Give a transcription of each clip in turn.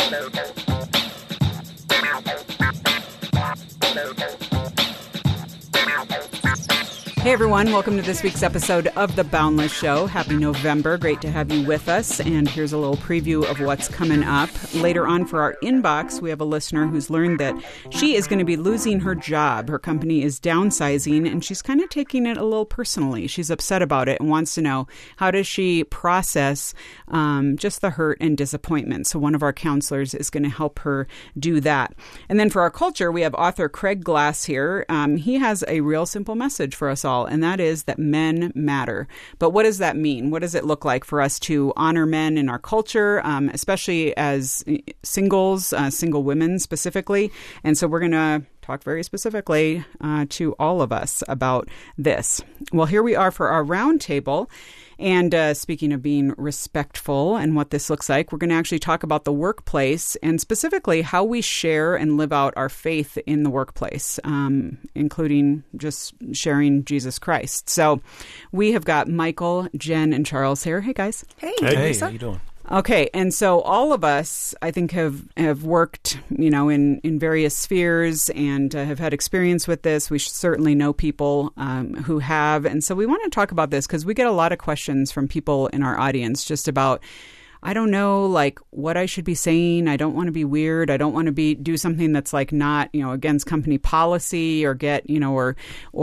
Hey everyone, welcome to this week's episode of The Boundless Show. Happy November. Great to have you with us. And here's a little preview of what's coming up. Later on for our inbox, we have a listener who's learned that she is going to be losing her job. Her company is downsizing and she's kind of taking it a little personally. She's upset about it and wants to know, how does she process just the hurt and disappointment? So one of our counselors is going to help her do that. And then for our culture, we have author Craig Glass here. He has a real simple message for us all, and that is that men matter. But what does that mean? What does it look like for us to honor men in our culture, especially as singles, single women specifically? And so we're going to talk very specifically to all of us about this. Well, here we are for our roundtable. And speaking of being respectful and what this looks like, we're going to actually talk about the workplace and specifically how we share and live out our faith in the workplace, including just sharing Jesus Christ. So we have got Michael, Jen, and Charles here. Hey, guys. Hey, Lisa. How you doing? Okay, and so all of us, I think, have worked, in various spheres and have had experience with this. We certainly know people who have, and so we want to talk about this because we get a lot of questions from people in our audience just about, I don't know, like what I should be saying. I don't want to be weird. I don't want to do something that's like not, against company policy or get, or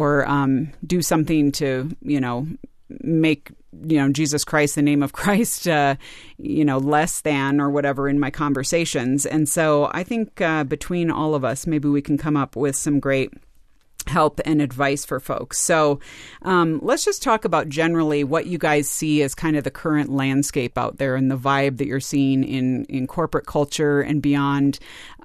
do something to, make Jesus Christ, the name of Christ, less than or whatever in my conversations. And so I think between all of us, maybe we can come up with some great help and advice for folks. So let's just talk about generally what you guys see as kind of the current landscape out there and the vibe that you're seeing in corporate culture and beyond.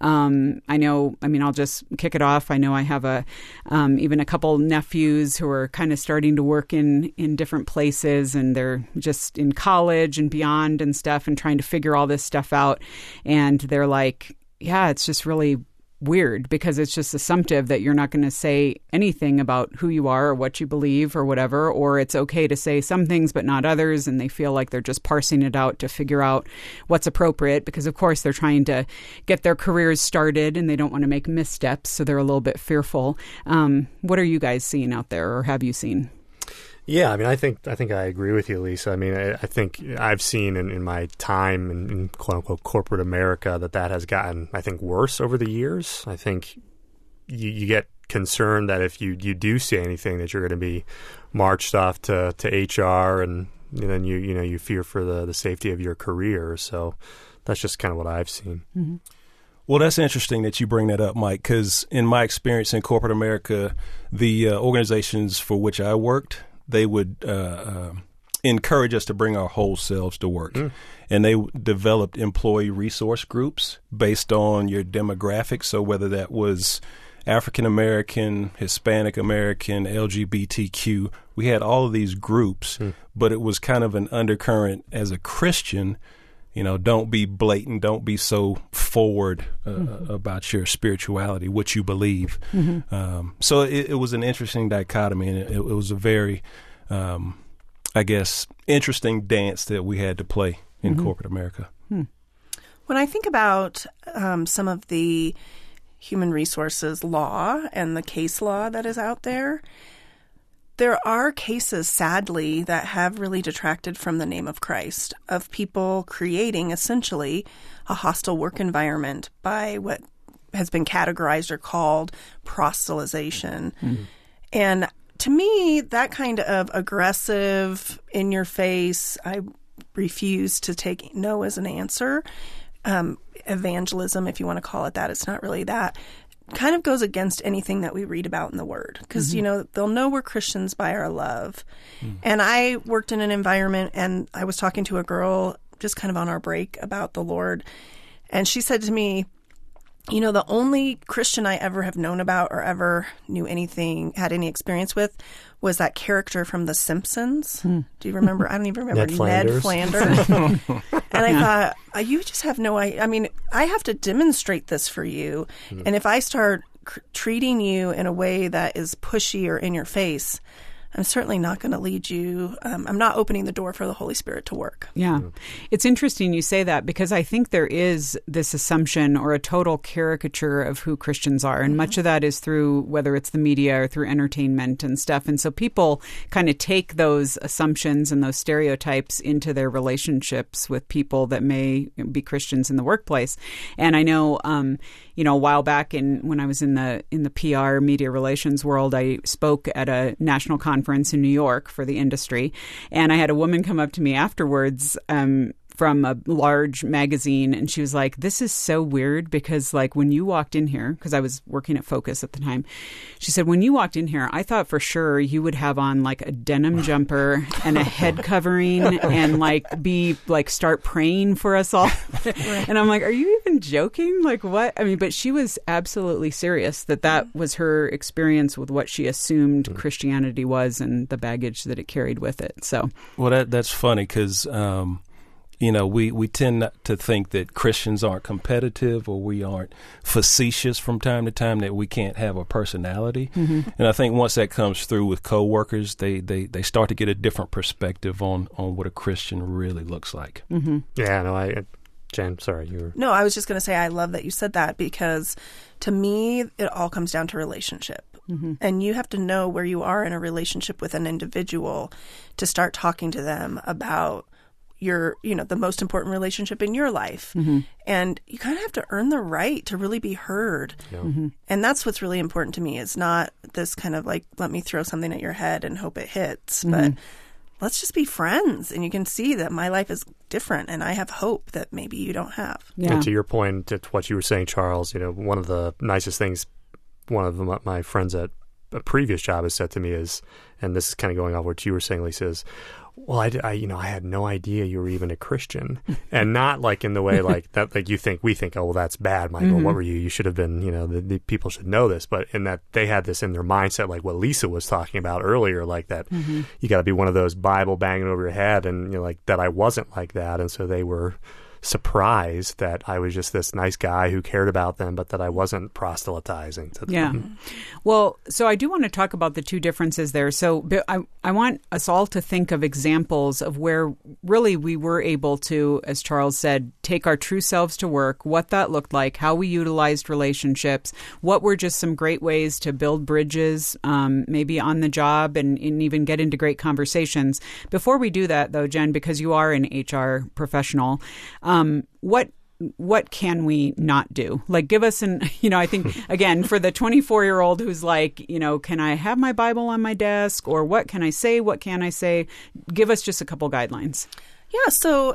I'll just kick it off. I know I have even a couple nephews who are kind of starting to work in different places, and they're just in college and beyond and stuff and trying to figure all this stuff out. And they're like, yeah, it's just really weird because it's just assumptive that you're not going to say anything about who you are or what you believe or whatever, or it's okay to say some things but not others, and they feel like they're just parsing it out to figure out what's appropriate because, of course, they're trying to get their careers started and they don't want to make missteps, so they're a little bit fearful. What are you guys seeing out there, or have you seen? Yeah, I think I agree with you, Lisa. I think I've seen in my time in quote-unquote corporate America that has gotten, I think, worse over the years. I think you get concerned that if you do say anything that you're going to be marched off to HR, and then you fear for the safety of your career. So that's just kind of what I've seen. Mm-hmm. Well, that's interesting that you bring that up, Mike, because in my experience in corporate America, the organizations for which I worked, they would encourage us to bring our whole selves to work. And they developed employee resource groups based on your demographics. So whether that was African American, Hispanic American, LGBTQ, we had all of these groups, but it was kind of an undercurrent as a Christian. Don't be blatant. Don't be so forward about your spirituality, what you believe. So it was an interesting dichotomy, and it was a very, interesting dance that we had to play in corporate America. When I think about some of the human resources law and the case law that is out there, there are cases, sadly, that have really detracted from the name of Christ, of people creating essentially a hostile work environment by what has been categorized or called proselytization. And to me, that kind of aggressive, in-your-face, I refuse to take no as an answer, evangelism, if you want to call it that, it's not really that, kind of goes against anything that we read about in the Word. Because, they'll know we're Christians by our love. And I worked in an environment, and I was talking to a girl just kind of on our break about the Lord. And she said to me, the only Christian I ever have known about or ever knew anything, had any experience with, was that character from The Simpsons. Do you remember? I don't even remember. Ned Flanders. And I thought, you just have no idea. I have to demonstrate this for you. And if I start treating you in a way that is pushy or in your face, I'm certainly not going to lead you. I'm not opening the door for the Holy Spirit to work. Yeah. It's interesting you say that, because I think there is this assumption or a total caricature of who Christians are. And much of that is through, whether it's the media or through entertainment and stuff. And so people kind of take those assumptions and those stereotypes into their relationships with people that may be Christians in the workplace. And I know, a while back when I was in the PR media relations world, I spoke at a national conference in New York for the industry. And I had a woman come up to me afterwards, from a large magazine, and she was like, "This is so weird because, like, when you walked in here," because I was working at Focus at the time, she said, "When you walked in here, I thought for sure you would have on like a denim jumper and a head covering and start praying for us all." And I'm like, "Are you even joking? Like, what?" I mean, but she was absolutely serious that was her experience with what she assumed Christianity was and the baggage that it carried with it. So, well, that's funny because. We tend not to think that Christians aren't competitive or we aren't facetious from time to time, that we can't have a personality. Mm-hmm. And I think once that comes through with coworkers, they start to get a different perspective on what a Christian really looks like. Mm-hmm. Yeah, no, Jen, sorry, you were... No, I was just going to say I love that you said that, because to me, it all comes down to relationship. Mm-hmm. And you have to know where you are in a relationship with an individual to start talking to them about the most important relationship in your life. Mm-hmm. And you kind of have to earn the right to really be heard. Yeah. Mm-hmm. And that's what's really important to me, is not this kind of like, let me throw something at your head and hope it hits. Mm-hmm. But let's just be friends. And you can see that my life is different and I have hope that maybe you don't have. Yeah. And to your point, to what you were saying, Charles, one of the nicest things one of my friends at a previous job has said to me is, and this is kind of going off what you were saying, Lisa, is, well, I had no idea you were even a Christian, and not like in the way like that, like we think, oh, well, that's bad, Michael. Mm-hmm. What were you? You should have been, the people should know this, but in that they had this in their mindset, like what Lisa was talking about earlier, like that you got to be one of those Bible banging over your head, and like that I wasn't like that, and so they were surprised that I was just this nice guy who cared about them, but that I wasn't proselytizing to them. Yeah. Well, so I do want to talk about the two differences there. So I want us all to think of examples of where really we were able to, as Charles said, take our true selves to work, what that looked like, how we utilized relationships, what were just some great ways to build bridges, maybe on the job and even get into great conversations. Before we do that, though, Jen, because you are an HR professional, what can we not do? Like, give us I think, again, for the 24-year-old who's like, can I have my Bible on my desk, or what can I say? What can I say? Give us just a couple guidelines. Yeah. So,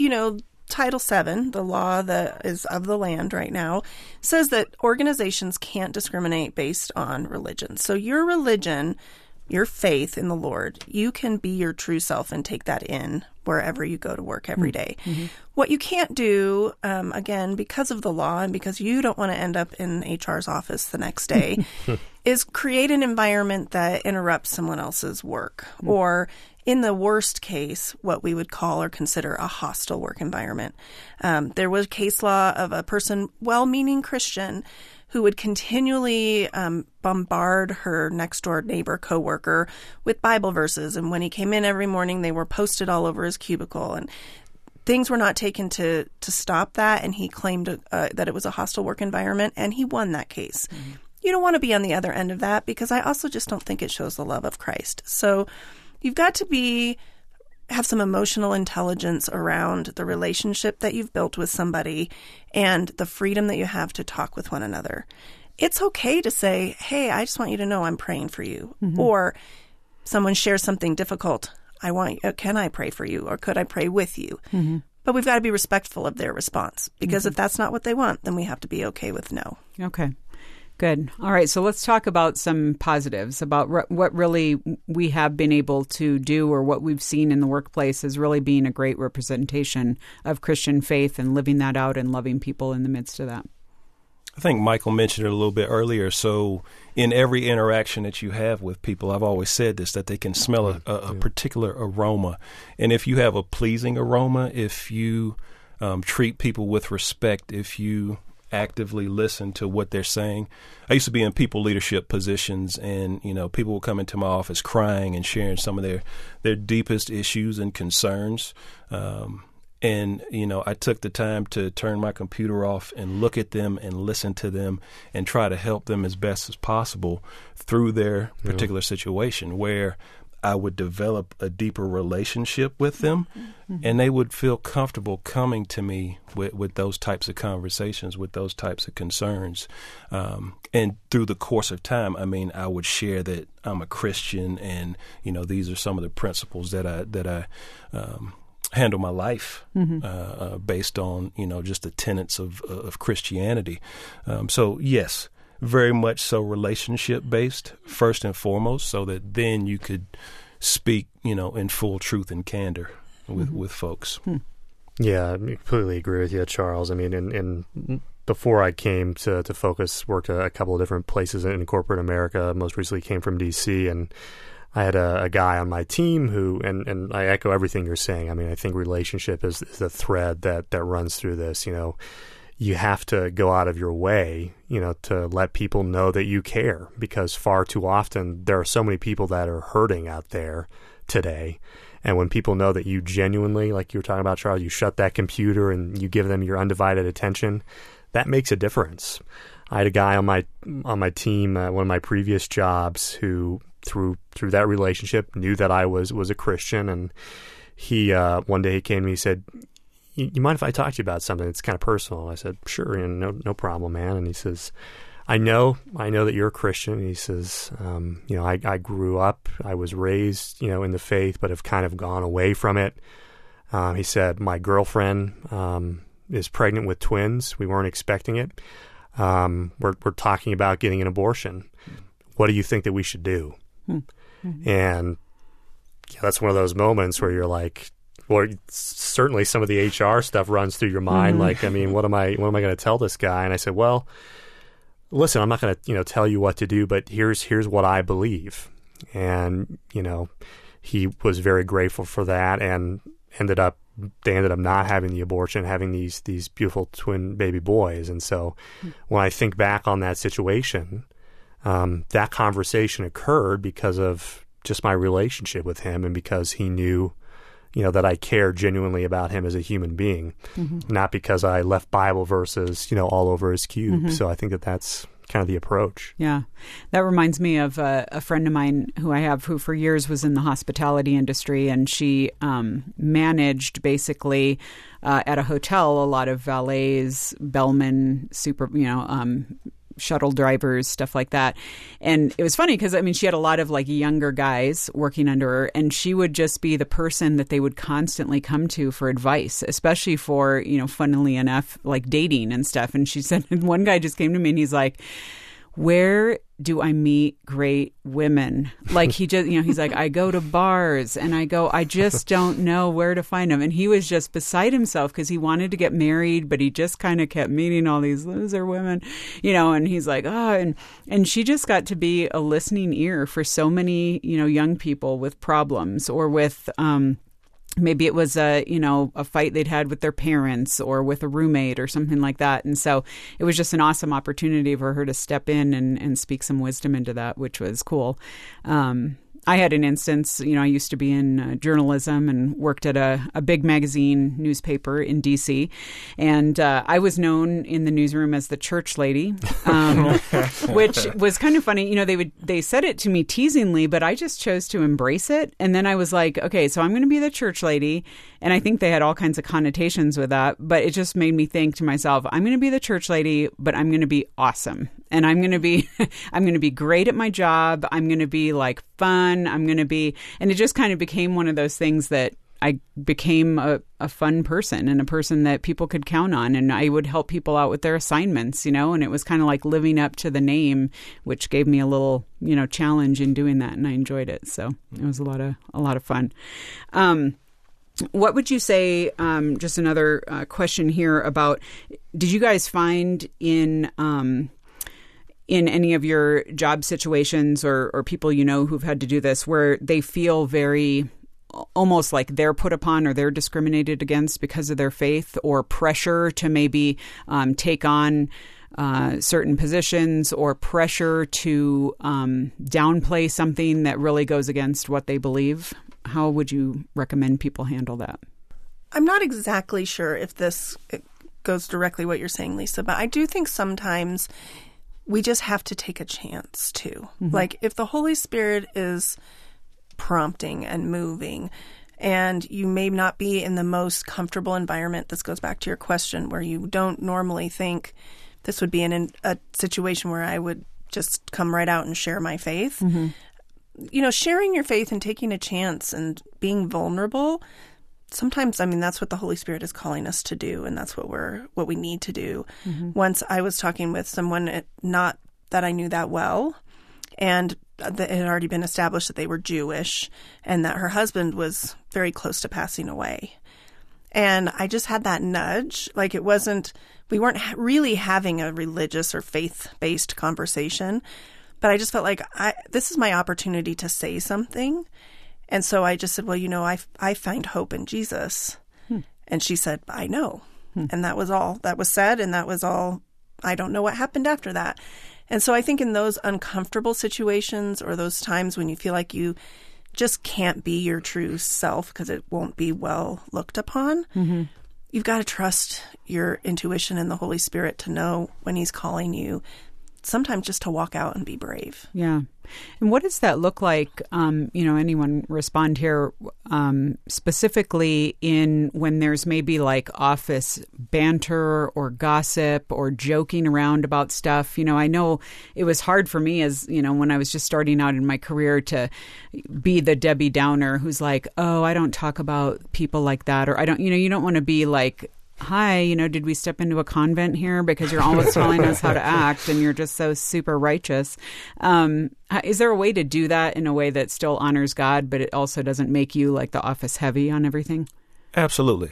Title VII, the law that is of the land right now, says that organizations can't discriminate based on religion. So your religion, your faith in the Lord, you can be your true self and take that in wherever you go to work every day. Mm-hmm. What you can't do, again, because of the law and because you don't want to end up in HR's office the next day, is create an environment that interrupts someone else's work, or in the worst case, what we would call or consider a hostile work environment. There was case law of a person, well-meaning Christian, who would continually bombard her next-door neighbor coworker with Bible verses. And when he came in every morning, they were posted all over his cubicle. And things were not taken to stop that. And he claimed that it was a hostile work environment, and he won that case. Mm-hmm. You don't want to be on the other end of that, because I also just don't think it shows the love of Christ. So you've got to have some emotional intelligence around the relationship that you've built with somebody and the freedom that you have to talk with one another. It's okay to say, hey, I just want you to know I'm praying for you. Mm-hmm. Or someone shares something difficult. Can I pray for you? Or could I pray with you? Mm-hmm. But we've got to be respectful of their response, because if that's not what they want, then we have to be okay with no. Okay. Good. All right. So let's talk about some positives about what really we have been able to do, or what we've seen in the workplace as really being a great representation of Christian faith and living that out and loving people in the midst of that. I think Michael mentioned it a little bit earlier. So in every interaction that you have with people, I've always said this, that they can smell a particular aroma. And if you have a pleasing aroma, if you treat people with respect, if you actively listen to what they're saying. I used to be in people leadership positions, and people would come into my office crying and sharing some of their deepest issues and concerns. And I took the time to turn my computer off and look at them and listen to them and try to help them as best as possible through their particular situation, where I would develop a deeper relationship with them, and they would feel comfortable coming to me with those types of conversations, with those types of concerns. And through the course of time, I would share that I'm a Christian, and these are some of the principles that I handle my life based on just the tenets of Christianity. So yes, very much so relationship based first and foremost, so that then you could speak in full truth and candor with folks. Yeah, I completely agree with you, Charles. And before I came to Focus, worked a couple of different places in corporate America. Most recently came from DC, and I had a guy on my team who, and I echo everything you're saying. I think relationship is the thread that runs through this. You have to go out of your way, to let people know that you care, because far too often there are so many people that are hurting out there today. And when people know that you genuinely, like you were talking about, Charles, you shut that computer and you give them your undivided attention, that makes a difference. I had a guy on my team, one of my previous jobs, who through that relationship knew that I was a Christian, and he one day he came to me and he said, "You mind if I talk to you about something that's kind of personal?" I said, "Sure, no problem, man." And he says, I know that you're a Christian." And he says, I grew up, I was raised, in the faith, but have kind of gone away from it. He said, "My girlfriend is pregnant with twins. We weren't expecting it. We're talking about getting an abortion. What do you think that we should do?" And that's one of those moments where you're like, well, certainly some of the HR stuff runs through your mind. Like, what am I going to tell this guy? And I said, well, listen, I'm not going to tell you what to do, but here's what I believe. And he was very grateful for that, and they ended up not having the abortion, having these beautiful twin baby boys. And so when I think back on that situation, that conversation occurred because of just my relationship with him, and because he knew that I care genuinely about him as a human being, not because I left Bible verses, all over his cube. So I think that's kind of the approach. Yeah. That reminds me of a friend of mine who for years was in the hospitality industry, and she managed basically at a hotel a lot of valets, bellmen, shuttle drivers, stuff like that. And it was funny because, she had a lot of younger guys working under her, and she would just be the person that they would constantly come to for advice, especially for, funnily enough, dating and stuff. And she said, one guy just came to me and he's like, "Where do I meet great women?" He just, he's like, "I go to bars," and I just don't know where to find them. And he was just beside himself because he wanted to get married, but he just kind of kept meeting all these loser women, and he's like, and she just got to be a listening ear for so many, young people with problems, or with, maybe it was a fight they'd had with their parents or with a roommate or something like that. And so it was just an awesome opportunity for her to step in and speak some wisdom into that, which was cool. I had an instance, I used to be in journalism and worked at a big magazine newspaper in D.C. And I was known in the newsroom as the church lady, which was kind of funny. They said it to me teasingly, but I just chose to embrace it. And then I was like, okay, so I'm going to be the church lady. And I think they had all kinds of connotations with that, but it just made me think to myself, I'm going to be the church lady, but I'm going to be awesome. And I'm going to be great at my job. I'm going to be fun. And it just kind of became one of those things that I became a fun person, and a person that people could count on. And I would help people out with their assignments, and it was kind of like living up to the name, which gave me a little, challenge in doing that. And I enjoyed it. So it was a lot of fun. What would you say, just another question here about, did you guys find in any of your job situations or people who've had to do this, where they feel very almost like they're put upon or they're discriminated against because of their faith, or pressure to maybe take on certain positions, or pressure to downplay something that really goes against what they believe? How would you recommend people handle that? I'm not exactly sure if this goes directly what you're saying, Lisa, but I do think sometimes we just have to take a chance too. Mm-hmm. Like if the Holy Spirit is prompting and moving, and you may not be in the most comfortable environment, this goes back to your question, where you don't normally think this would be in a situation where I would just come right out and share my faith. Mm-hmm. You know, sharing your faith and taking a chance and being vulnerable, sometimes, I mean, that's what the Holy Spirit is calling us to do, and that's what we need to do. Mm-hmm. Once I was talking with someone, not that I knew that well, and it had already been established that they were Jewish and that her husband was very close to passing away. And I just had that nudge. Like we weren't really having a religious or faith-based conversation, but I just felt like this is my opportunity to say something. And so I just said, well, you know, I find hope in Jesus. And she said, I know. And that was all that was said. And that was all. I don't know what happened after that. And so I think in those uncomfortable situations, or those times when you feel like you just can't be your true self because it won't be well looked upon, you've got to trust your intuition and the Holy Spirit to know when He's calling you, sometimes just to walk out and be brave. Yeah. And what does that look like? Anyone respond here, specifically in when there's maybe like office banter or gossip or joking around about stuff. You know, I know it was hard for me as, you know, when I was just starting out in my career to be the Debbie Downer who's like, oh, I don't talk about people like that. Or I don't, you don't want to be like, hi, did we step into a convent here? Because you're always telling us how to act and you're just so super righteous. Is there a way to do that in a way that still honors God, but it also doesn't make you like the office heavy on everything? Absolutely.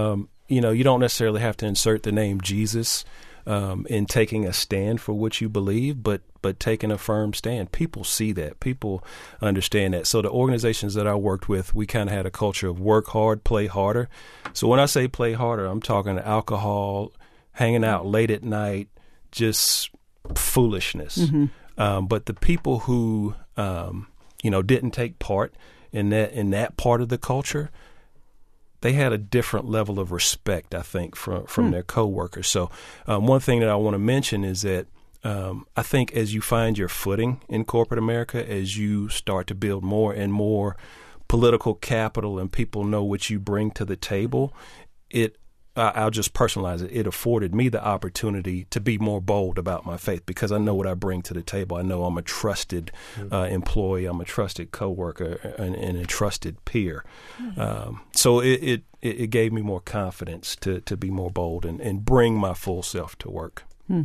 You don't necessarily have to insert the name Jesus in taking a stand for what you believe, but taking a firm stand. People see that. People understand that. So the organizations that I worked with, we kind of had a culture of work hard, play harder. So when I say play harder, I'm talking alcohol, hanging out late at night, just foolishness. Mm-hmm. But the people who, didn't take part in that part of the culture, they had a different level of respect, I think, from their coworkers. So one thing that I want to mention is that I think as you find your footing in corporate America, as you start to build more and more political capital and people know what you bring to the table, I'll just personalize it. It afforded me the opportunity to be more bold about my faith because I know what I bring to the table. I know I'm a trusted employee, I'm a trusted coworker, and a trusted peer. So it gave me more confidence to be more bold and bring my full self to work.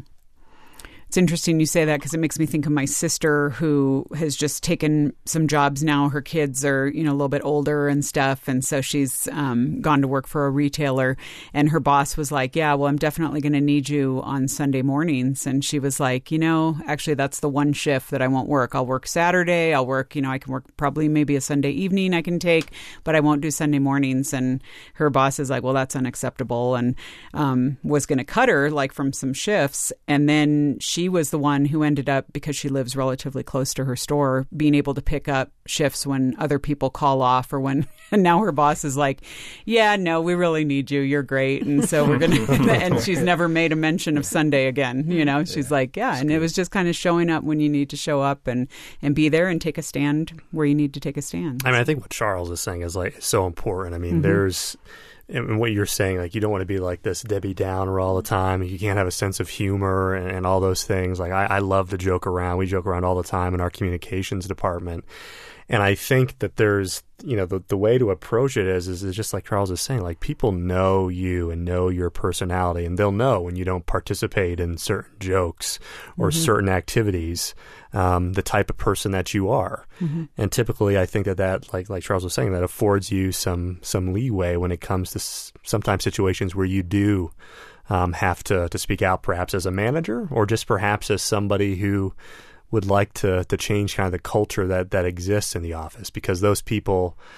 It's interesting you say that because it makes me think of my sister who has just taken some jobs now. Her kids are, a little bit older and stuff. And so she's gone to work for a retailer and her boss was like, yeah, well, I'm definitely going to need you on Sunday mornings. And she was like, actually, that's the one shift that I won't work. I'll work Saturday. I'll work, I can work probably maybe a Sunday evening I can take, but I won't do Sunday mornings. And her boss is like, well, that's unacceptable. And was going to cut her like from some shifts. And then she was the one who ended up, because she lives relatively close to her store, being able to pick up shifts when other people call off or when, and now her boss is like, yeah, no, we really need you. You're great. And so we're going to, and she's never made a mention of Sunday again. She's like, yeah. And it was just kind of showing up when you need to show up and be there and take a stand where you need to take a stand. I mean, I think what Charles is saying is like so important. I mean, there's, and what you're saying, like, you don't want to be like this Debbie Downer all the time. You can't have a sense of humor and all those things. Like, I love to joke around. We joke around all the time in our communications department. And I think that there's, the way to approach it is just like Charles is saying, like, people know you and know your personality, and they'll know when you don't participate in certain jokes or certain activities, the type of person that you are. And typically I think that like Charles was saying, that affords you some leeway when it comes to sometimes situations where you do have to speak out, perhaps as a manager or just perhaps as somebody who would like to change kind of the culture that exists in the office, because those people,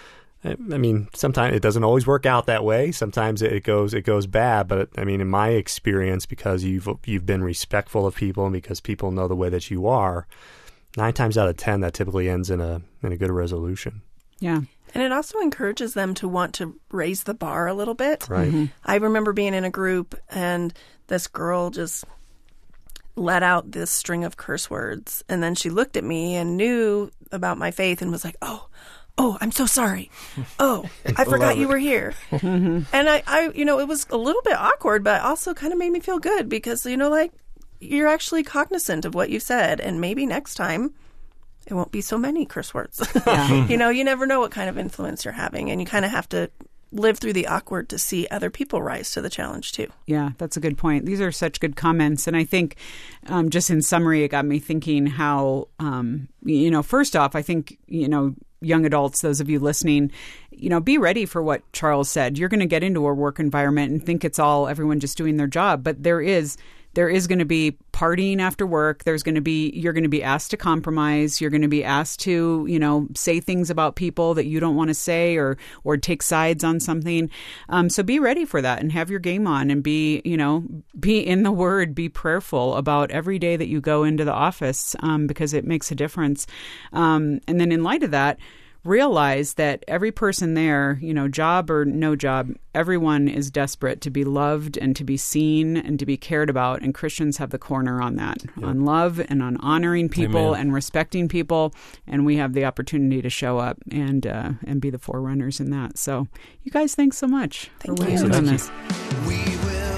I mean, sometimes it doesn't always work out that way. Sometimes it goes bad. But I mean, in my experience, because you've been respectful of people and because people know the way that you are, 9 times out of 10 that typically ends in a good resolution. Yeah. And it also encourages them to want to raise the bar a little bit. Right. Mm-hmm. I remember being in a group and this girl just let out this string of curse words. And then she looked at me and knew about my faith and was like, oh, I'm so sorry. Oh, I forgot you were here. And I, it was a little bit awkward, but also kind of made me feel good because, like, you're actually cognizant of what you said. And maybe next time it won't be so many curse words. Yeah. You never know what kind of influence you're having. And you kind of have to live through the awkward to see other people rise to the challenge too. Yeah, that's a good point. These are such good comments. And I think just in summary, it got me thinking how, first off, I think, young adults, those of you listening, be ready for what Charles said. You're going to get into a work environment and think it's all everyone just doing their job. But there is going to be partying after work. You're going to be asked to compromise. You're going to be asked to, say things about people that you don't want to say or take sides on something. So be ready for that and have your game on and be in the Word, be prayerful about every day that you go into the office because it makes a difference. And then in light of that, realize that every person there, job or no job, everyone is desperate to be loved and to be seen and to be cared about. And Christians have the corner on that, on love and on honoring people and respecting people. And we have the opportunity to show up and be the forerunners in that. So you guys, thanks so much for weighing in on this. We will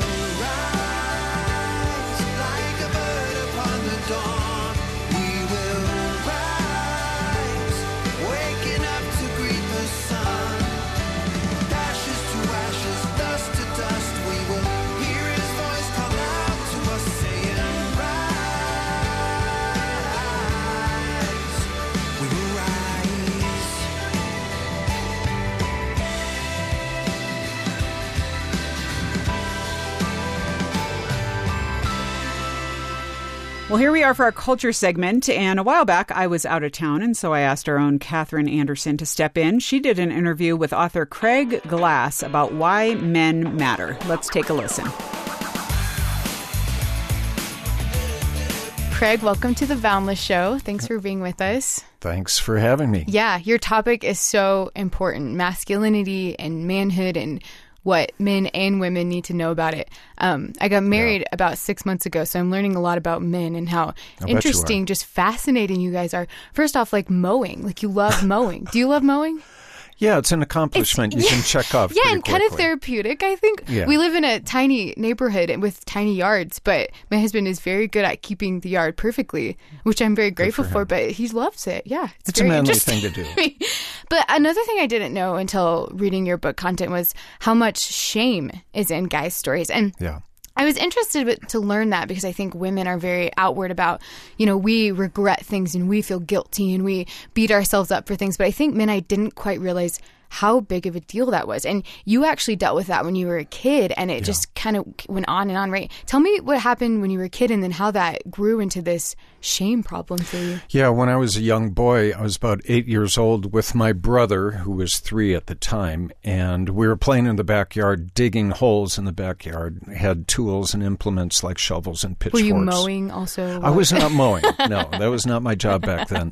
rise like a bird upon the dawn. We will rise, waking up to greet the sun. Ashes to ashes, dust to dust. We will hear his voice call out to us, saying, rise. We will rise. Well, here we are for our culture segment. And a while back, I was out of town, and so I asked our own Catherine Anderson to step in. She did an interview with author Craig Glass about why men matter. Let's take a listen. Craig, welcome to the Boundless Show. Thanks for being with us. Thanks for having me. Yeah, your topic is so important. Masculinity and manhood and what men and women need to know about it. I got married about 6 months ago, so I'm learning a lot about men and how interesting, just fascinating you guys are. First off, like mowing. Like you love mowing. Do you love mowing? Yeah, it's an accomplishment you can check off. Yeah, and quickly. kind of therapeutic, I think. Yeah. We live in a tiny neighborhood with tiny yards, but my husband is very good at keeping the yard perfectly, which I'm very grateful for, but he loves it. Yeah, it's a manly thing to do. But another thing I didn't know until reading your book content was how much shame is in guys' stories. And I was interested to learn that because I think women are very outward about, we regret things and we feel guilty and we beat ourselves up for things. But I think men, I didn't quite realize how big of a deal that was. And you actually dealt with that when you were a kid, and it just kind of went on and on, right? Tell me what happened when you were a kid and then how that grew into this shame problem for you. Yeah, when I was a young boy, I was about 8 years old with my brother, who was 3 at the time, and we were playing in the backyard, digging holes in the backyard. We had tools and implements like shovels and pitchforks. Were you mowing also? I was not mowing. No, that was not my job back then.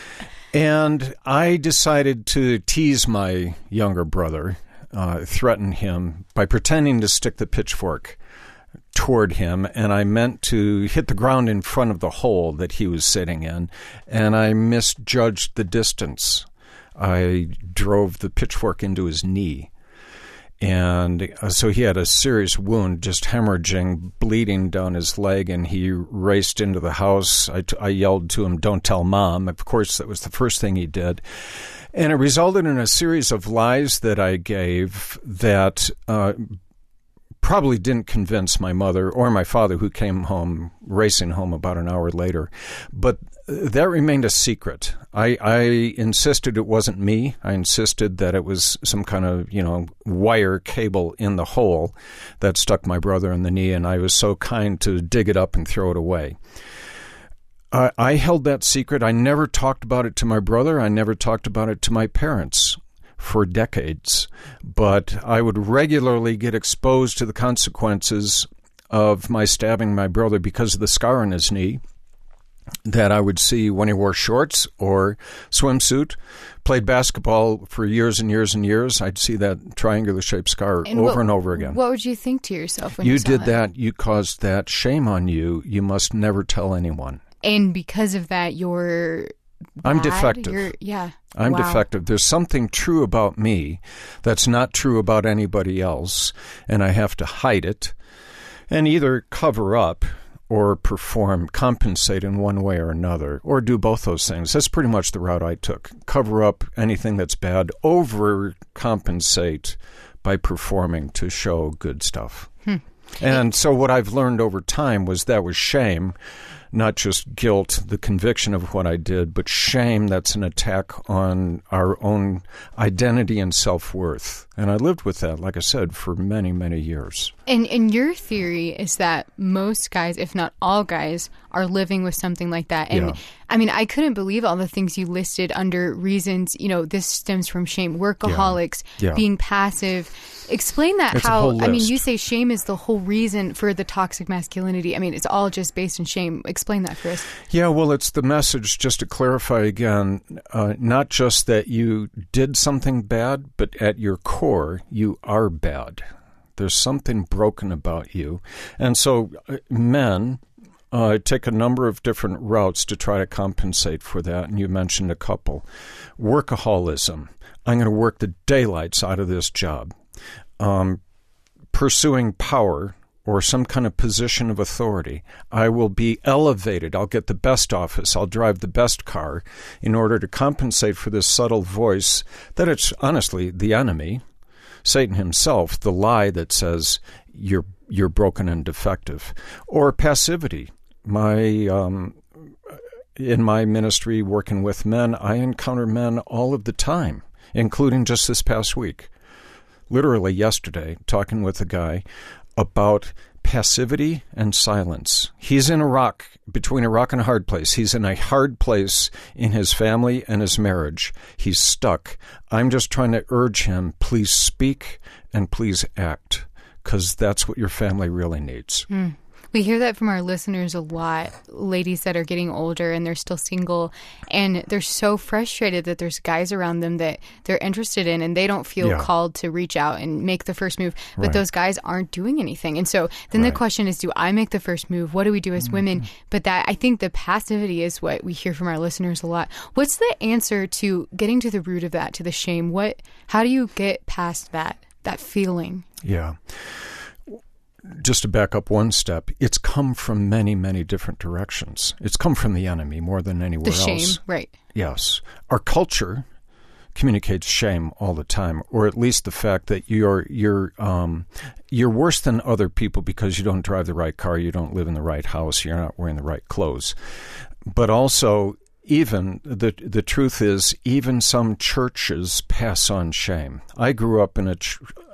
And I decided to tease my younger brother, threaten him by pretending to stick the pitchfork toward him, and I meant to hit the ground in front of the hole that he was sitting in, and I misjudged the distance. I drove the pitchfork into his knee. And so he had a serious wound, just hemorrhaging, bleeding down his leg, and he raced into the house. I yelled to him, "Don't tell Mom." Of course, that was the first thing he did. And it resulted in a series of lies that I gave that probably didn't convince my mother or my father, who came home, racing home about an hour later. But that remained a secret. I insisted it wasn't me. I insisted that it was some kind of, wire cable in the hole that stuck my brother in the knee, and I was so kind to dig it up and throw it away. I held that secret. I never talked about it to my brother. I never talked about it to my parents. for decades, but I would regularly get exposed to the consequences of my stabbing my brother because of the scar on his knee that I would see when he wore shorts or swimsuit, played basketball for years and years and years. I'd see that triangular-shaped scar over and over again. What would you think to yourself when you saw did that? You caused that. Shame on you. You must never tell anyone. And because of that, you're I'm bad? defective. I'm Wow. defective. There's something true about me that's not true about anybody else, and I have to hide it and either cover up or perform, compensate in one way or another, or do both those things. That's pretty much the route I took. Cover up anything that's bad, overcompensate by performing to show good stuff. And so what I've learned over time was shame, not just guilt, the conviction of what I did, but shame that's an attack on our own identity and self-worth. And I lived with that, like I said, for many, many years. And your theory is that most guys, if not all guys, are living with something like that. And Yeah. I mean, I couldn't believe all the things you listed under reasons, this stems from shame, workaholics, Yeah. being passive. Explain that It's a how, whole I mean, list. you say shame is the whole reason for the toxic masculinity. I mean, it's all just based on shame. Explain that for us. Yeah, well, it's the message, just to clarify again, not just that you did something bad, but at your core, you are bad. There's something broken about you. And so men take a number of different routes to try to compensate for that, and you mentioned a couple. Workaholism. I'm going to work the daylights out of this job. Pursuing power or some kind of position of authority. I will be elevated. I'll get the best office. I'll drive the best car in order to compensate for this subtle voice that it's honestly the enemy, Satan himself, the lie that says you're broken and defective. Or passivity. In my ministry working with men, I encounter men all of the time, including just this past week. Literally yesterday, talking with a guy about passivity and silence. He's in between a rock and a hard place. He's in a hard place in his family and his marriage. He's stuck. I'm just trying to urge him, please speak and please act, because that's what your family really needs. We hear that from our listeners a lot, ladies that are getting older and they're still single, and they're so frustrated that there's guys around them that they're interested in and they don't feel called to reach out and make the first move, but those guys aren't doing anything. And so then the question is, do I make the first move? What do we do as women? But that, I think the passivity is what we hear from our listeners a lot. What's the answer to getting to the root of that, to the shame? How do you get past that feeling? Yeah. Just to back up one step, it's come from many, many different directions. It's come from the enemy more than anywhere else. The shame, right. Yes. Our culture communicates shame all the time, or at least the fact that you're worse than other people because you don't drive the right car, you don't live in the right house, you're not wearing the right clothes. But also, even the truth is, even some churches pass on shame. I grew up in a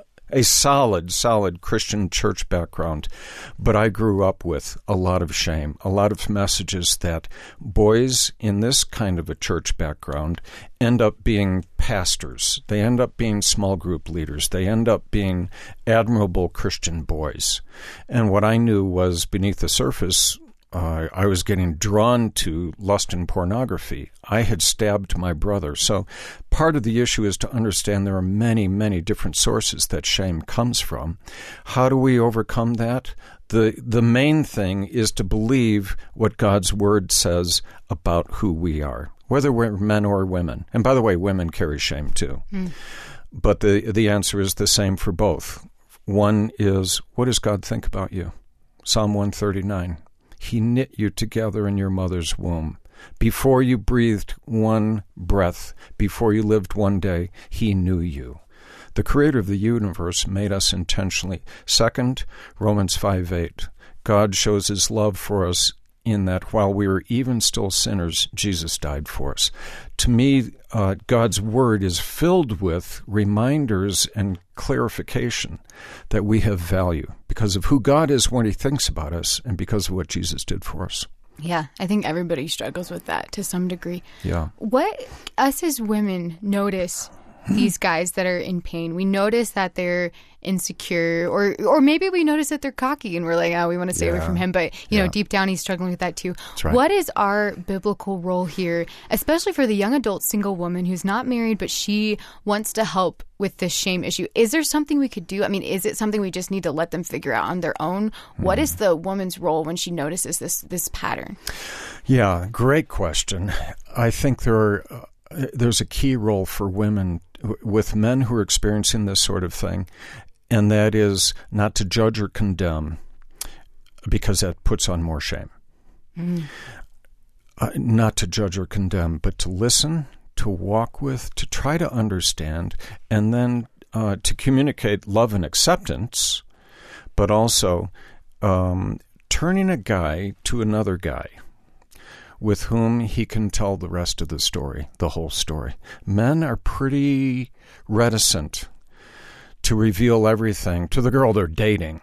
solid Christian church background, but I grew up with a lot of shame, a lot of messages that boys in this kind of a church background end up being pastors. They end up being small group leaders. They end up being admirable Christian boys. And what I knew was beneath the surface, I was getting drawn to lust and pornography. I had stabbed my brother. So part of the issue is to understand there are many, many different sources that shame comes from. How do we overcome that? The main thing is to believe what God's Word says about who we are, whether we're men or women. And by the way, women carry shame too. But the answer is the same for both. One is, what does God think about you? Psalm 139. He knit you together in your mother's womb. Before you breathed one breath, before you lived one day, he knew you. The creator of the universe made us intentionally. Second, Romans 5:8. God shows his love for us in that while we were even still sinners, Jesus died for us. To me, God's word is filled with reminders and clarification that we have value because of who God is, what he thinks about us, and because of what Jesus did for us. Yeah, I think everybody struggles with that to some degree. Yeah. What us as women notice these guys that are in pain. We notice that they're insecure, or maybe we notice that they're cocky and we're like, oh, we want to stay away from him. But, you know, deep down he's struggling with that too. That's right. What is our biblical role here, especially for the young adult single woman who's not married, but she wants to help with this shame issue? Is there something we could do? I mean, is it something we just need to let them figure out on their own? What is the woman's role when she notices this pattern? Yeah, great question. I think there's a key role for women with men who are experiencing this sort of thing, and that is not to judge or condemn, because that puts on more shame. Not to judge or condemn, but to listen, to walk with, to try to understand, and then to communicate love and acceptance, but also turning a guy to another guy with whom he can tell the rest of the story, the whole story. Men are pretty reticent to reveal everything to the girl they're dating,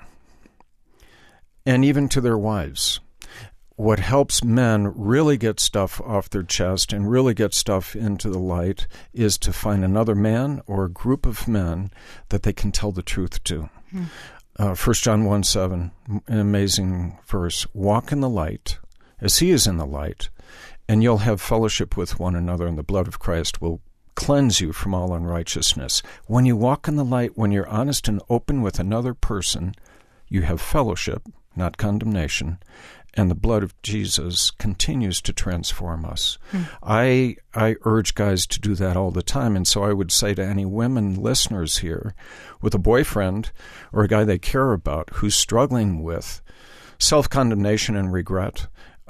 and even to their wives. What helps men really get stuff off their chest and really get stuff into the light is to find another man or a group of men that they can tell the truth to. 1 John 1:7, an amazing verse. Walk in the light as he is in the light, and you'll have fellowship with one another, and the blood of Christ will cleanse you from all unrighteousness. When you walk in the light, when you're honest and open with another person, you have fellowship, not condemnation, and the blood of Jesus continues to transform us. I urge guys to do that all the time, and so I would say to any women listeners here with a boyfriend or a guy they care about who's struggling with self-condemnation and regret,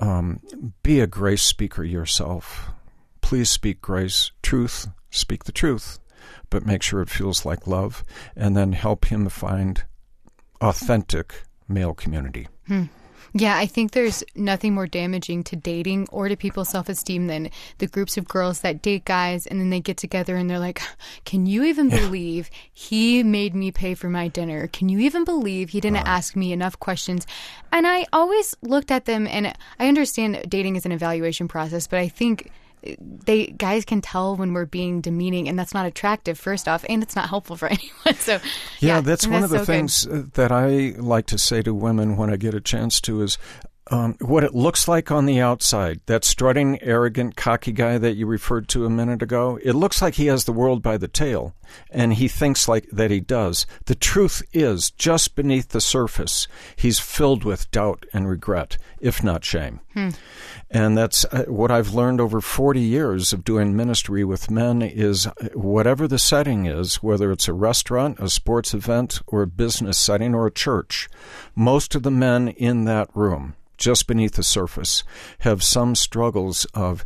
be a grace speaker yourself. Please speak grace, truth, speak the truth, but make sure it feels like love, and then help him find authentic male community. Yeah, I think there's nothing more damaging to dating or to people's self-esteem than the groups of girls that date guys and then they get together and they're like, can you even believe he made me pay for my dinner? Can you even believe he didn't ask me enough questions? And I always looked at them, and I understand dating is an evaluation process, but I think guys can tell when we're being demeaning, and that's not attractive, first off, and it's not helpful for anyone. So that's one of the things that I like to say to women when I get a chance to is what it looks like on the outside. That strutting, arrogant, cocky guy that you referred to a minute ago, it looks like he has the world by the tail, and he thinks like that he does. The truth is, just beneath the surface, he's filled with doubt and regret, if not shame. And that's what I've learned over 40 years of doing ministry with men is whatever the setting is, whether it's a restaurant, a sports event, or a business setting, or a church, most of the men in that room, just beneath the surface, have some struggles of,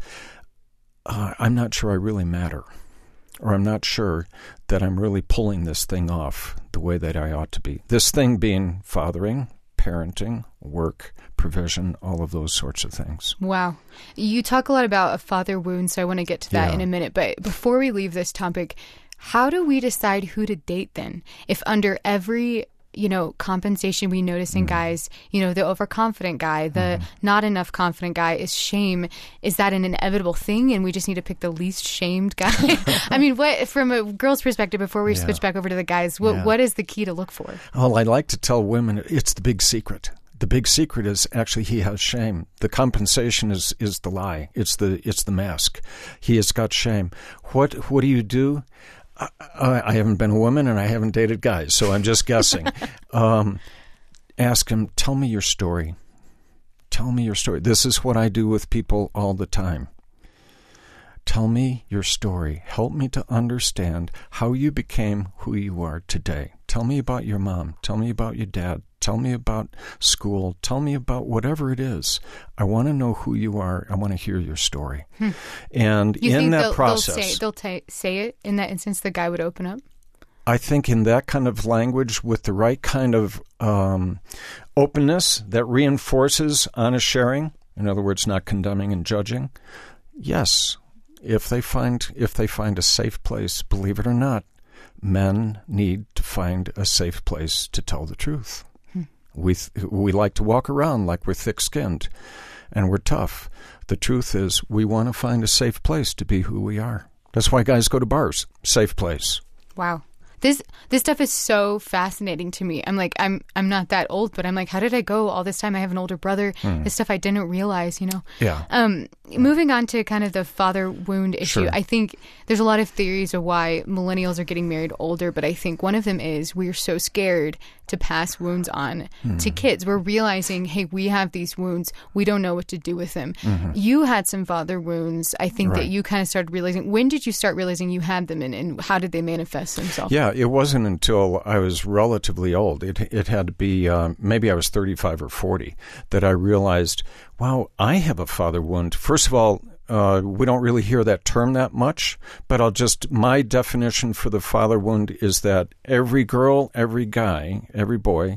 I'm not sure I really matter, or I'm not sure that I'm really pulling this thing off the way that I ought to be. This thing being fathering, parenting, work, provision, all of those sorts of things. Wow. You talk a lot about a father wound, so I want to get to that in a minute. But before we leave this topic, how do we decide who to date then? If under every compensation we notice in guys, the overconfident guy, the not enough confident guy is shame. Is that an inevitable thing and we just need to pick the least shamed guy? I mean, what, from a girl's perspective, before we switch back over to the guys, what is the key to look for? Well, I like to tell women it's the big secret. The big secret is actually he has shame. The compensation is the lie. It's the mask. He has got shame. What do you do? I haven't been a woman and I haven't dated guys, so I'm just guessing. Ask him, tell me your story. Tell me your story. This is what I do with people all the time. Tell me your story. Help me to understand how you became who you are today. Tell me about your mom. Tell me about your dad. Tell me about school. Tell me about whatever it is. I want to know who you are. I want to hear your story. And you in that process, they'll say it in that instance. The guy would open up. I think in that kind of language, with the right kind of openness that reinforces honest sharing. In other words, not condemning and judging. Yes, if they find a safe place, believe it or not, men need to find a safe place to tell the truth. We like to walk around like we're thick-skinned and we're tough. The truth is we want to find a safe place to be who we are. That's why guys go to bars. Safe place. Wow. This stuff is so fascinating to me. I'm like, I'm not that old, but I'm like, how did I go all this time? I have an older brother. This stuff I didn't realize, Yeah. Moving on to kind of the father wound issue, Sure. I think there's a lot of theories of why millennials are getting married older, but I think one of them is we're so scared to pass wounds on to kids. We're realizing, hey, we have these wounds. We don't know what to do with them. You had some father wounds. I think that you kind of started realizing. When did you start realizing you had them, and how did they manifest themselves? Yeah, it wasn't until I was relatively old. It had to be maybe I was 35 or 40 that I realized, wow, I have a father wound. First of all, we don't really hear that term that much, but my definition for the father wound is that every girl, every guy, every boy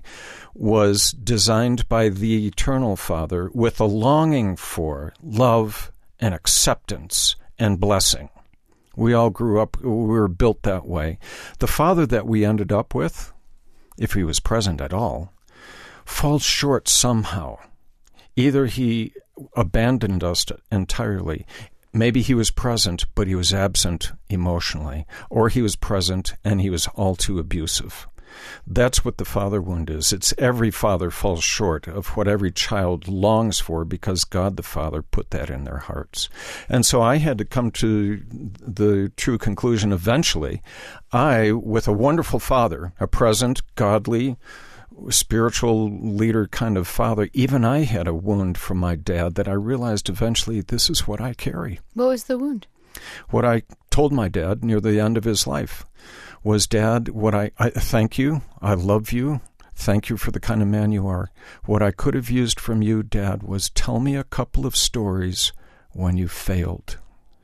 was designed by the eternal Father with a longing for love and acceptance and blessing. We all grew up, we were built that way. The father that we ended up with, if he was present at all, falls short somehow. Either he abandoned us entirely. Maybe he was present, but he was absent emotionally. Or he was present and he was all too abusive. That's what the father wound is. It's every father falls short of what every child longs for because God the Father put that in their hearts. And so I had to come to the true conclusion eventually. I, with a wonderful father, a present, godly, spiritual leader kind of father, even I had a wound from my dad that I realized eventually this is what I carry. What was the wound? What I told my dad near the end of his life was, Dad, what I thank you, I love you, thank you for the kind of man you are. What I could have used from you, Dad, was tell me a couple of stories when you failed.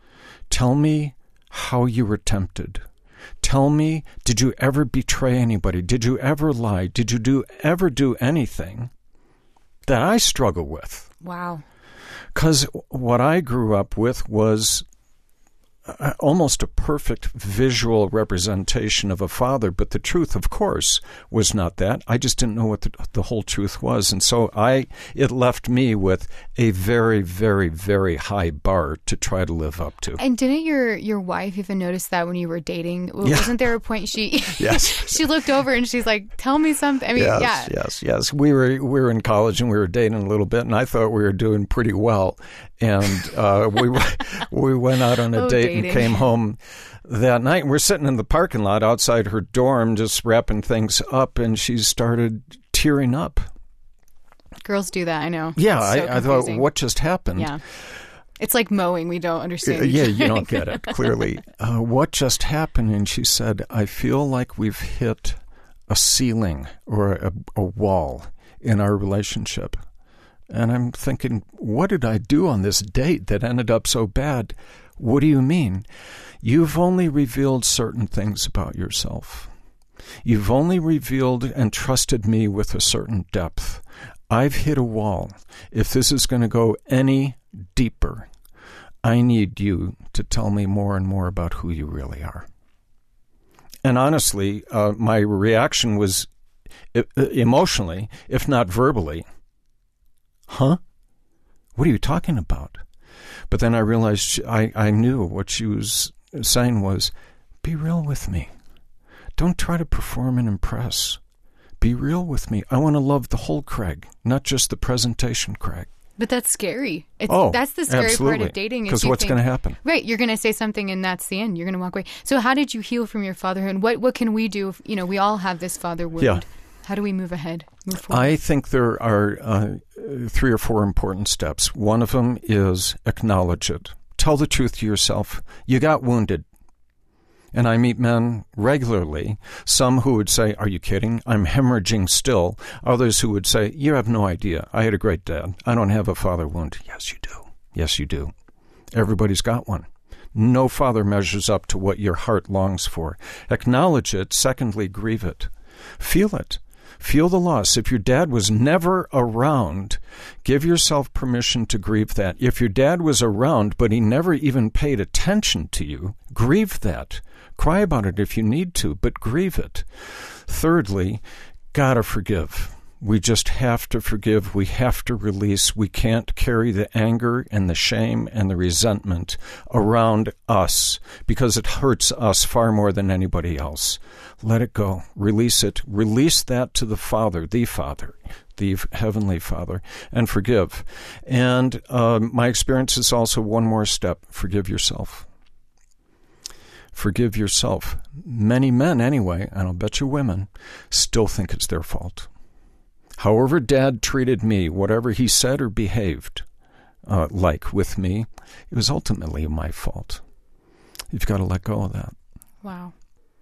Tell me how you were tempted. Tell me, did you ever betray anybody? Did you ever lie? Did you ever do anything that I struggle with? Wow. Because what I grew up with was almost a perfect visual representation of a father, but the truth, of course, was not that. I just didn't know what the whole truth was, and so it left me with a very, very, very high bar to try to live up to. And didn't your wife even notice that when you were dating? Yeah. Wasn't there a point Yes. she looked over and she's like, "Tell me something." I mean, Yes. We were in college and we were dating a little bit, and I thought we were doing pretty well. And we went out on a date and came home that night. And we're sitting in the parking lot outside her dorm, just wrapping things up, and she started tearing up. Girls do that, I know. Yeah, So I thought, what just happened? Yeah, it's like mowing. We don't understand. Yeah, you don't get it clearly. What just happened? And she said, "I feel like we've hit a ceiling or a wall in our relationship." And I'm thinking, what did I do on this date that ended up so bad? What do you mean? You've only revealed certain things about yourself. You've only revealed and trusted me with a certain depth. I've hit a wall. If this is going to go any deeper, I need you to tell me more and more about who you really are. And honestly, my reaction was emotionally, if not verbally, huh? What are you talking about? But then I realized I knew what she was saying was, be real with me. Don't try to perform and impress. Be real with me. I want to love the whole Craig, not just the presentation Craig. But that's scary. That's the scary absolutely. part of dating. Because what's going to happen? Right, you're going to say something and that's the end. You're going to walk away. So how did you heal from your fatherhood? What can we do? If, we all have this father wound. Yeah. How do we move ahead, move forward? I think there are 3 or 4 important steps. One of them is acknowledge it. Tell the truth to yourself. You got wounded. And I meet men regularly, some who would say, are you kidding? I'm hemorrhaging still. Others who would say, you have no idea. I had a great dad. I don't have a father wound. Yes, you do. Yes, you do. Everybody's got one. No father measures up to what your heart longs for. Acknowledge it. Secondly, grieve it. Feel it. Feel the loss. If your dad was never around, give yourself permission to grieve that. If your dad was around, but he never even paid attention to you, grieve that. Cry about it if you need to, but grieve it. Thirdly, gotta forgive. We just have to forgive. We have to release. We can't carry the anger and the shame and the resentment around us because it hurts us far more than anybody else. Let it go. Release it. Release that to the Father, the Heavenly Father, and forgive. And my experience is also one more step. Forgive yourself. Forgive yourself. Many men, anyway, and I'll bet you women, still think it's their fault. However Dad treated me, whatever he said or behaved like with me, it was ultimately my fault. You've got to let go of that. Wow.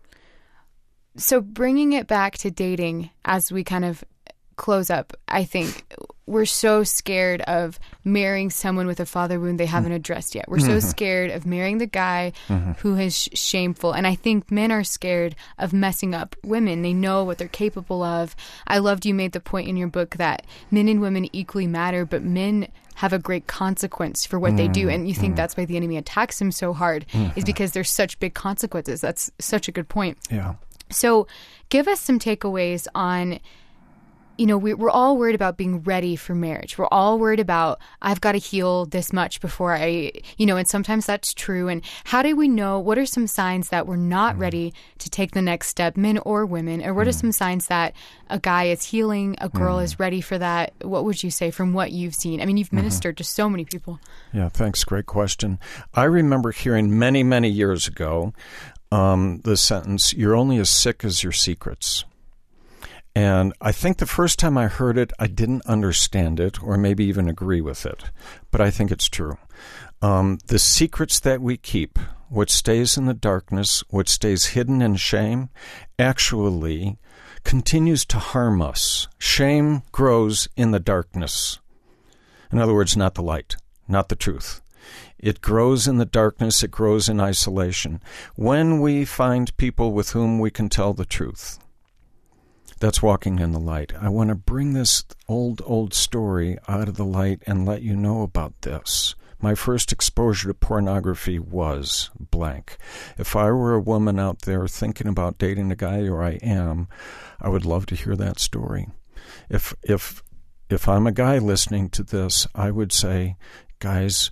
So bringing it back to dating as we kind of close up, I think we're so scared of marrying someone with a father wound they haven't addressed yet. We're so scared of marrying the guy who is shameful. And I think men are scared of messing up women. They know what they're capable of. I loved you made the point in your book that men and women equally matter, but men have a great consequence for what they do. And you think that's why the enemy attacks them so hard, is because there's such big consequences. That's such a good point. Yeah. So give us some takeaways on, you know, we're all worried about being ready for marriage. We're all worried about, I've got to heal this much before I, you know, and sometimes that's true. And how do we know, what are some signs that we're not ready to take the next step, men or women? Or what are some signs that a guy is healing, a girl is ready for that? What would you say from what you've seen? I mean, you've ministered to so many people. Yeah, thanks. Great question. I remember hearing many, many years ago the sentence, "You're only as sick as your secrets." And I think the first time I heard it, I didn't understand it or maybe even agree with it. But I think it's true. The secrets that we keep, what stays in the darkness, what stays hidden in shame, actually continues to harm us. Shame grows in the darkness. In other words, not the light, not the truth. It grows in the darkness. It grows in isolation. When we find people with whom we can tell the truth, that's walking in the light. I want to bring this old story out of the light and let you know about this. My first exposure to pornography was blank. If I were a woman out there thinking about dating a guy, or I am, I would love to hear that story. If I'm a guy listening to this, I would say, guys,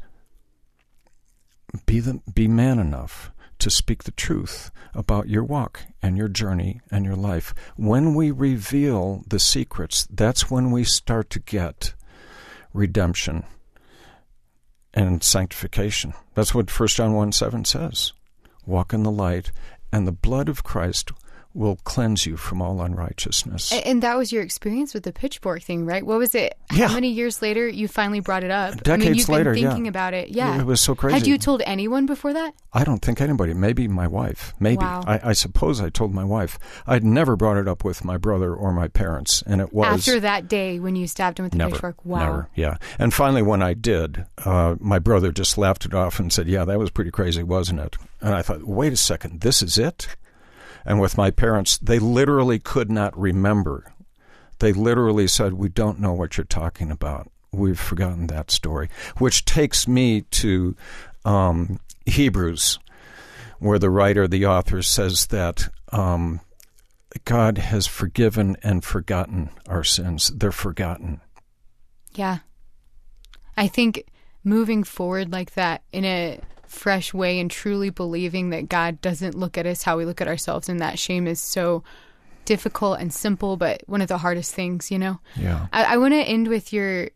be man enough to speak the truth about your walk and your journey and your life. When we reveal the secrets, that's when we start to get redemption and sanctification. That's what 1 John 1:7 says. Walk in the light, and the blood of Christ will cleanse you from all unrighteousness. And that was your experience with the pitchfork thing, right? What was it? Yeah. How many years later you finally brought it up? Decades you've later, been thinking about it. Yeah. It was so crazy. Had you told anyone before that? I don't think anybody. Maybe my wife. Maybe. Wow. I suppose I told my wife. I'd never brought it up with my brother or my parents, and it was... After that day when you stabbed him with the pitchfork? Wow. Never, yeah. And finally, when I did, my brother just laughed it off and said, yeah, that was pretty crazy, wasn't it? And I thought, wait a second, this is it? And with my parents, they literally could not remember. They literally said, we don't know what you're talking about. We've forgotten that story. Which takes me to Hebrews, where the writer, the author, says that God has forgiven and forgotten our sins. They're forgotten. Yeah. I think moving forward like that in a fresh way and truly believing that God doesn't look at us how we look at ourselves, and that shame is so difficult and simple, but one of the hardest things, you know? Yeah. I want to end with your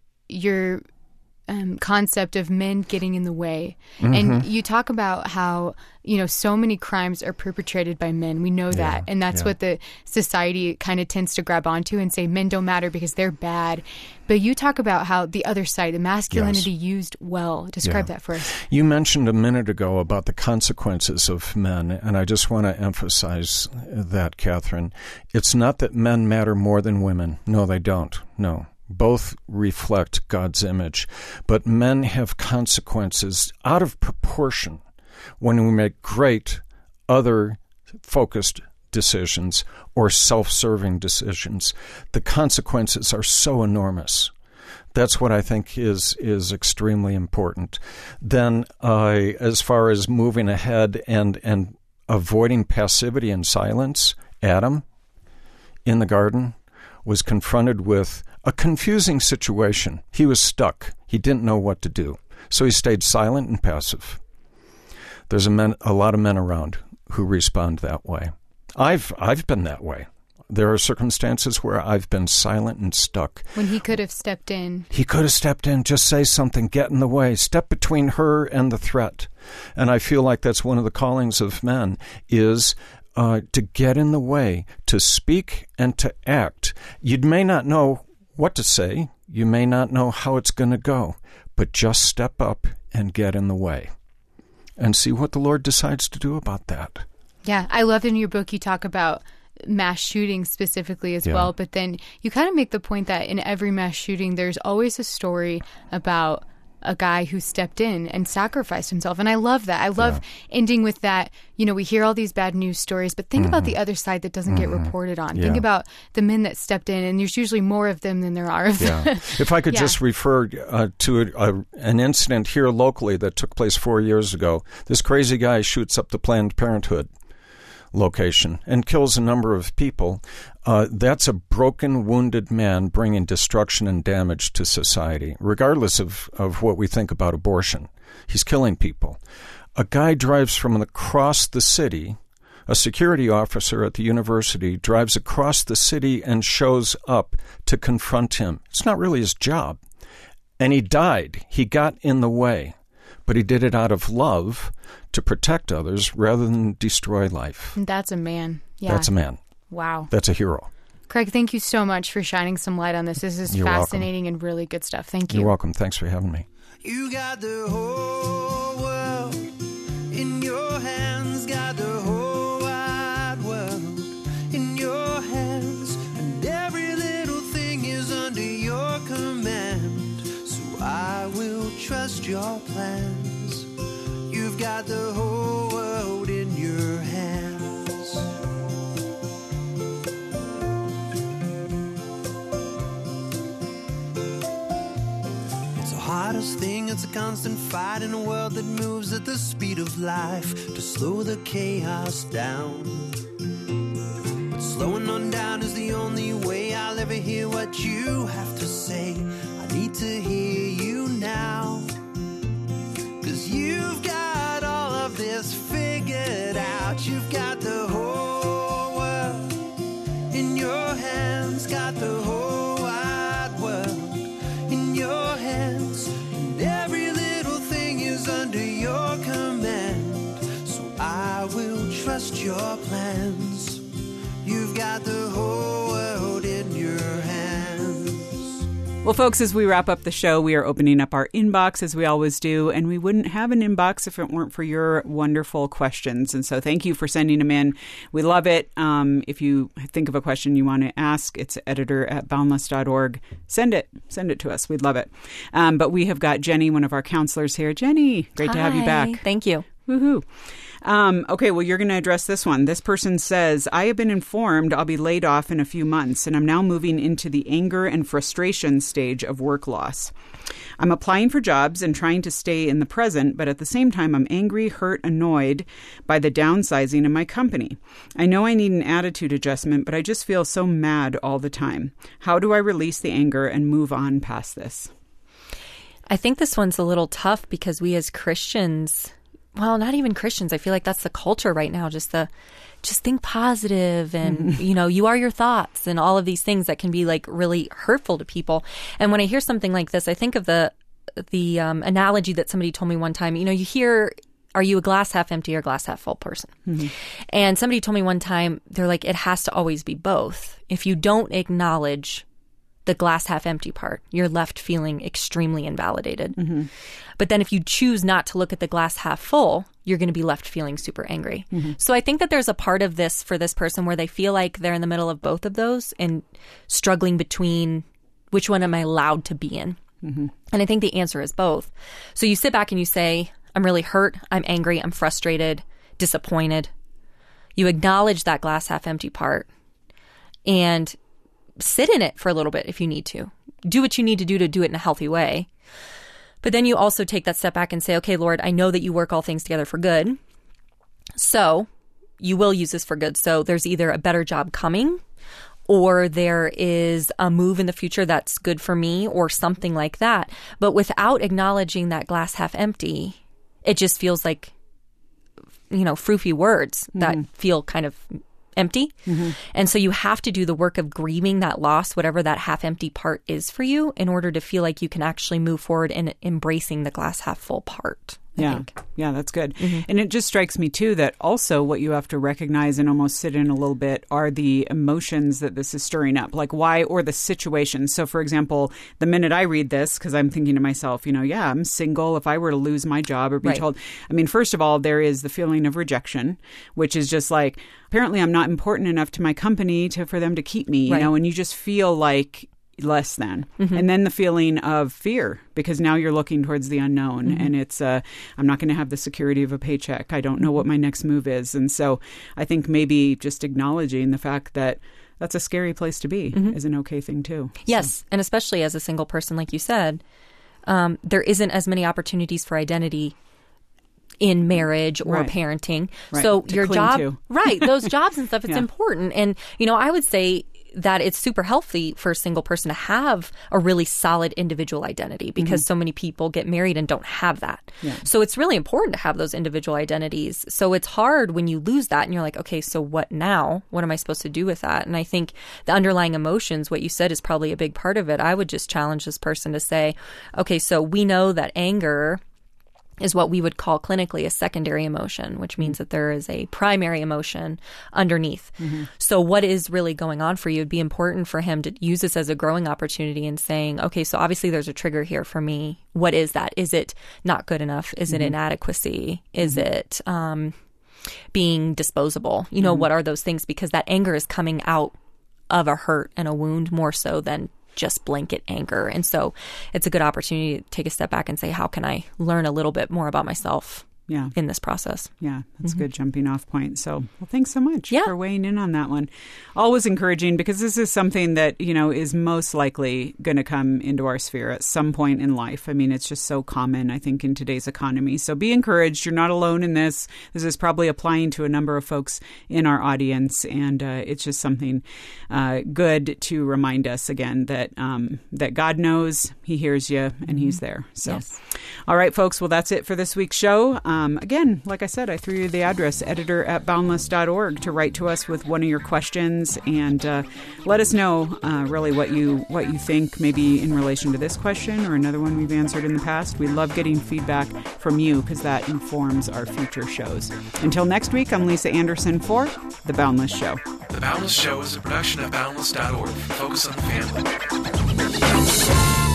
concept of men getting in the way. And you talk about how, you know, so many crimes are perpetrated by men. We know that. And that's what the society kind of tends to grab onto and say men don't matter because they're bad. But you talk about how the other side, the masculinity used well. Describe that for us. You mentioned a minute ago about the consequences of men, and I just want to emphasize that, Catherine. It's not that men matter more than women. No, they don't. No. Both reflect God's image, but men have consequences out of proportion when we make great other-focused decisions or self-serving decisions. The consequences are so enormous. That's what I think is extremely important. Then, as far as moving ahead and avoiding passivity and silence, Adam in the garden, was confronted with a confusing situation. He was stuck. He didn't know what to do. So he stayed silent and passive. There's a lot of men around who respond that way. I've been that way. There are circumstances where I've been silent and stuck. When he could have stepped in. He could have stepped in, just say something, get in the way, step between her and the threat. And I feel like that's one of the callings of men, is to get in the way, to speak and to act. You may not know what to say. You may not know how it's going to go, but just step up and get in the way and see what the Lord decides to do about that. Yeah, I love in your book you talk about mass shootings specifically as well, but then you kind of make the point that in every mass shooting there's always a story about a guy who stepped in and sacrificed himself. And I love that. I love ending with that. You know, we hear all these bad news stories, but think about the other side that doesn't get reported on. Think about the men that stepped in, and there's usually more of them than there are of them. If I could just refer to an incident here locally that took place 4 years ago. This crazy guy shoots up the Planned Parenthood location and kills a number of people. That's a broken, wounded man bringing destruction and damage to society, regardless of what we think about abortion. He's killing people. A guy drives from across the city. A security officer at the university drives across the city and shows up to confront him. It's not really his job. And he died. He got in the way. But he did it out of love to protect others rather than destroy life. That's a man. Yeah. That's a man. Wow. That's a hero. Craig, thank you so much for shining some light on this. This is fascinating and really good stuff. Thank you. You're welcome. Thanks for having me. You got the whole world in your hands, got the whole wide world in your hands, and every little thing is under your command. So I will trust your plans. You've got the whole world in your hands. It's the hardest thing, it's a constant fight in a world that moves at the speed of life to slow the chaos down. But slowing on down is the only way I'll ever hear what you have to say. I need to hear you now, 'cause you've got all of this figured out. You've got the whole world in your hands, got the whole wide world in your hands, and every little thing is under your command. So I will trust your plans. You've got the whole world in your hands. Well, folks, as we wrap up the show, we are opening up our inbox as we always do, and we wouldn't have an inbox if it weren't for your wonderful questions. And so thank you for sending them in. We love it. If you think of a question you want to ask, it's editor@boundless.org. Send it to us. We'd love it. But we have got Jenny, one of our counselors here. Jenny, great to have you back. Thank you. Woohoo. Okay, well, you're going to address this one. This person says, I have been informed I'll be laid off in a few months, and I'm now moving into the anger and frustration stage of work loss. I'm applying for jobs and trying to stay in the present, but at the same time, I'm angry, hurt, annoyed by the downsizing in my company. I know I need an attitude adjustment, but I just feel so mad all the time. How do I release the anger and move on past this? I think this one's a little tough because we as Christians, well, not even Christians, I feel like that's the culture right now, just think positive and, you are your thoughts and all of these things that can be like really hurtful to people. And when I hear something like this, I think of the analogy that somebody told me one time. You hear, are you a glass half empty or glass half full person? Mm-hmm. And somebody told me one time, they're like, it has to always be both. If you don't acknowledge the glass half empty part, you're left feeling extremely invalidated. Mm-hmm. But then if you choose not to look at the glass half full, you're going to be left feeling super angry. Mm-hmm. So I think that there's a part of this for this person where they feel like they're in the middle of both of those and struggling between which one am I allowed to be in? Mm-hmm. And I think the answer is both. So you sit back and you say, I'm really hurt, I'm angry, I'm frustrated, disappointed. You acknowledge that glass half empty part and sit in it for a little bit if you need to. Do what you need to do it in a healthy way. But then you also take that step back and say, okay, Lord, I know that you work all things together for good. So you will use this for good. So there's either a better job coming or there is a move in the future that's good for me or something like that. But without acknowledging that glass half empty, it just feels like, froofy words that feel kind of empty. And so you have to do the work of grieving that loss, whatever that half empty part is for you, in order to feel like you can actually move forward in embracing the glass half full part. I think. Yeah, that's good. And it just strikes me, too, that also what you have to recognize and almost sit in a little bit are the emotions that this is stirring up, like why, or the situation. So, for example, the minute I read this, because I'm thinking to myself, I'm single. If I were to lose my job or be told, first of all, there is the feeling of rejection, which is just like, apparently I'm not important enough to my company for them to keep me, and you just feel like less than. And then the feeling of fear, because now you're looking towards the unknown, and it's I'm not going to have the security of a paycheck. I don't know what my next move is. And so I think maybe just acknowledging the fact that that's a scary place to be is an okay thing too. Yes. So. And especially as a single person, like you said, there isn't as many opportunities for identity in marriage or parenting. So to your job, to. Those jobs and stuff, it's important. And, I would say that it's super healthy for a single person to have a really solid individual identity, because so many people get married and don't have that. So it's really important to have those individual identities. So it's hard when you lose that and you're like, okay, so what now? What am I supposed to do with that? And I think the underlying emotions, what you said, is probably a big part of it. I would just challenge this person to say, okay, so we know that anger is what we would call clinically a secondary emotion, which means that there is a primary emotion underneath. So what is really going on for you? It'd be important for him to use this as a growing opportunity and saying, okay, so obviously there's a trigger here for me. What is that? Is it not good enough? Is it inadequacy? Is it being disposable? What are those things? Because that anger is coming out of a hurt and a wound more so than just blanket anger. And so it's a good opportunity to take a step back and say, how can I learn a little bit more about myself in this process? Yeah, that's a good jumping off point. So, well, thanks so much for weighing in on that one. Always encouraging, because this is something that, is most likely going to come into our sphere at some point in life. It's just so common, I think, in today's economy. So be encouraged. You're not alone in this. This is probably applying to a number of folks in our audience. And it's just something good to remind us again that that God knows, He hears you, and He's there. So, all right, folks. Well, that's it for this week's show. Again, like I said, I threw you the address, editor@boundless.org, to write to us with one of your questions, and let us know really what you think, maybe in relation to this question or another one we've answered in the past. We love getting feedback from you, because that informs our future shows. Until next week, I'm Lisa Anderson for The Boundless Show. The Boundless Show is a production of Boundless.org. Focus on the family.